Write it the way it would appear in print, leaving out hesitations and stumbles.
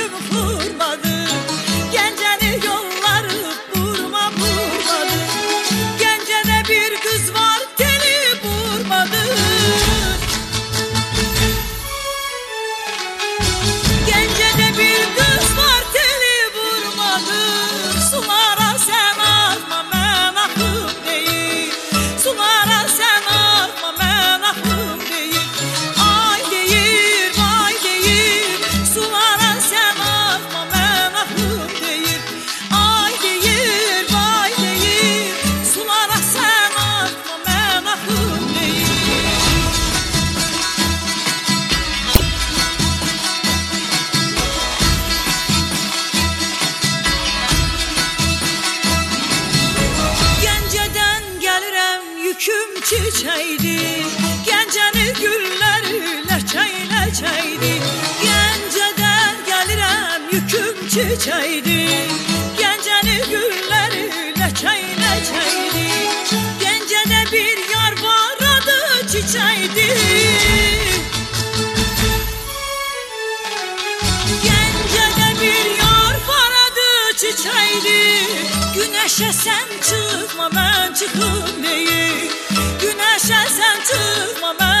gülüm vurmadı. Genceni yolları vurma vurmadı. Gencede bir kız var teli vurmadı. Gencede bir kız var teli vurmadı. Sulara sen atma ben aklım değil. Sulara sen atma ben aklım değil. Ay değil vay değil. Sulara sen atma ben aklım değil. Ay değil vay değil. Sulara sen atma ben aklım değil. Gəncədən gəlirəm yüküm çiçəkdi. Gəncəni gülləri ləçək-ləçəkdi. Gəncədən gəlirəm yüküm çiçəkdi. Gəncəni gülləri ləçək-ləçəkdi. Gəncədə bir yar var adı çiçəkdi. Gəncədə bir yar var adı çiçəkdi. Güneşe sen çıkma ben çıkım değil. Güneşe sen çıkma ben